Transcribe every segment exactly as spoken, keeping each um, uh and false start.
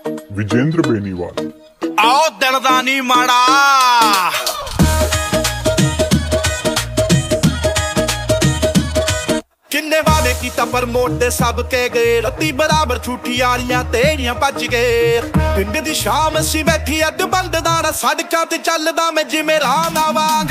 ਵਿਜੇਂਦਰ ਬੇਨੀਵਾਲ। ਆਓ ਦਿਲ ਦਾ ਨੀ ਮਾੜਾ, ਕਿੰਨੇ ਵਾਦੇ ਕੀਤਾ ਪਰ ਮੋਟੇ ਸਭ ਕੇ ਗਏ, ਰੱਤੀ ਬਰਾਬਰ ਛੂਟੀ ਆਲੀਆਂ ਤੇਰੀਆਂ ਭੱਜ ਗਏ। ਪਿੰਡ ਦੀ ਸ਼ਾਮ ਅਸੀਂ ਬੈਠੀ ਅੱਡ ਬੰਦਦਾ ਨਾ, ਸੜਕਾਂ ਤੇ ਚੱਲਦਾ ਮੈਂ ਜਿਵੇਂ ਰਾਣਾ ਵਾਂਗ।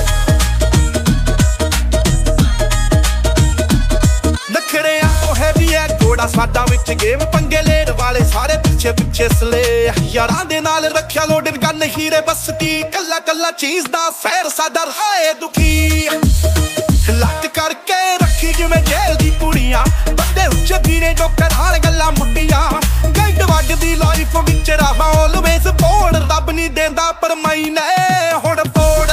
ਨਖੜਿਆਂ ਤੋਂ ਹੈਵੀ ਐ ਘੋੜਾ ਸਾਡਾ ਵਿੱਚ ਗੇਮ, ਪੰਗੇ ਲੈਣ ਵਾਲੇ ਸਾਰੇ ਪਿੱਛੇ ਪਿੱਛੇ ਸਲੇ। ਯਾਰਾਂ ਦੇ ਨਾਲ ਰੱਖਿਆ ਲੋਡਨ ਗਨ ਹੀਰੇ ਬਸਤੀ, ਕੱਲਾ ਕੱਲਾ ਚੀਜ਼ ਦਾ ਫੈਰ ਸਾਡਾ ਰਾਏ ਦੁਖੀ। ਲੱਕ ਕਰਕੇ ਰੱਖੀ ਜਿਵੇਂ ਜੇਲ੍ਹ ਦੀ ਕੁੜੀਆਂ, ਬੰਦੇ ਉੱਚੇ ਵੀਰੇ ਜੋ ਕਰਾਣ ਗੱਲਾਂ ਮੁੱਟੀਆਂ। ਗਾਈਡ ਵੱਜਦੀ ਲਾਈਫ ਵਿੱਚ ਰਹਾ ਆਲਵੇਜ਼ ਬੋੜ, ਰੱਬ ਨਹੀਂ ਦੇਂਦਾ ਪਰ ਮੈਨੇ ਹੁਣ ਫੋੜ।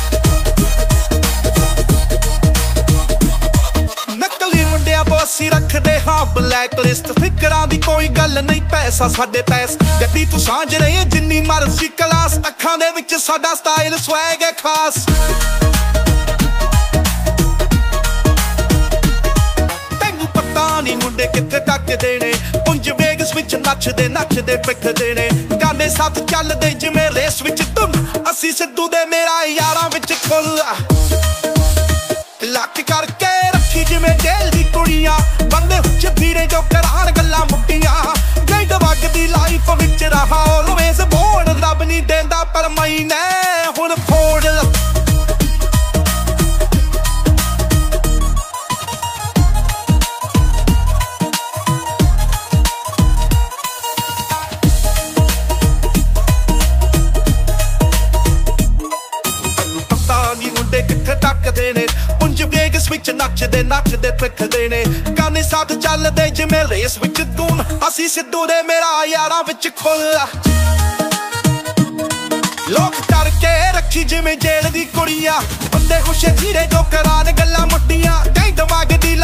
ਨਕਲੀ ਮੁੰਡਿਆਂ ਬੋਸੀ ਰੱਖਦੇ ਹਾਂ ਬਲੈਕ ਲਿਸਟ, ਫਿਕਰਾਂ ਦੀ ਕੋਈ ਗੱਲ ਨਹੀਂ ਪੈਸਾ ਸਾਡੇ ਪੈਸ। ਗੱਡੀ ਤੂੰ ਸਾਂਝ ਰਹੀ ਜਿੰਨੀ ਮਰਜ਼ੀ ਕਲਾਸ, ਅੱਖਾਂ ਦੇ ਵਿੱਚ ਸਾਡਾ ਸਟਾਈਲ ਸਵੈਗ ਹੈ ਖਾਸ। ਨੀ ਮੁੰਡੇ ਕਿੱਥੇ ਟੱਕਦੇ ਨੇ, ਪੁੰਜ ਵੇਗਸ ਵਿੱਚ ਨੱਚਦੇ ਨੱਚਦੇ ਪਿੱਟਦੇ ਨੇ। ਗਾਣੇ ਸਾਥ ਚੱਲਦੇ ਜਿਵੇਂ ਰੇਸ ਵਿੱਚ ਧੁੰਮ, ਅਸੀਂ ਸਿੱਧੂ ਦੇ ਮੇਰਾ ਯਾਰਾਂ ਵਿੱਚ ਖੁੱਲ। ਲੱਕ ਕਰਕੇ ਰੱਖੀ ਜਿਵੇਂ ਜੇਲ੍ਹ ਦੀ ਕੁੜੀਆਂ, ਬੰਦੇ ਉੱਚ ਵੀਰੇ ਜੋ ਕਰਾਣ ਗੱਲਾਂ ਮੁੱਟੀਆਂ। ਗਾਈਡ ਵਗਦੀ ਲਾਈਫ ਵਿੱਚ ਰਹਾ ਆਲਵੇਜ਼ ਬੋੜ, ਰੱਬ ਨਹੀਂ ਦੇਂਦਾ ਪਰ ਮੈਨੇ ਹੁਣ ਫੋੜ। ਮੁੰਡੇ ਕਿੱਥੇ ਟੱਕਦੇ ਨੇ, ਪੁੰਜ ਵੇਗਸ ਵਿੱਚ ਨੱਚਦੇ ਨੱਚਦੇ ਪਿੱਟਦੇ ਨੇ। ਗਾਣੇ ਸਾਥ ਚੱਲਦੇ ਜਿਵੇਂ ਰੇਸ ਵਿੱਚ ਧੂਮ, ਅਸੀਂ ਸਿੱਧੂ ਦੇ ਮੇਰਾ ਯਾਰਾਂ ਵਿੱਚ ਖੁੱਲ। ਲੋਕ ਕਰਕੇ ਰੱਖੀ ਜਿਵੇਂ ਜੇਲ੍ਹ ਦੀ ਕੁੜੀਆਂ, ਬੰਦੇ ਹੁਸ਼ੇ ਜੀਰੇ ਜੋ ਕਰਾਨ ਗੱਲਾਂ ਮੁੱਟੀਆਂ। ਗਾਈਡ ਵਗਦੀ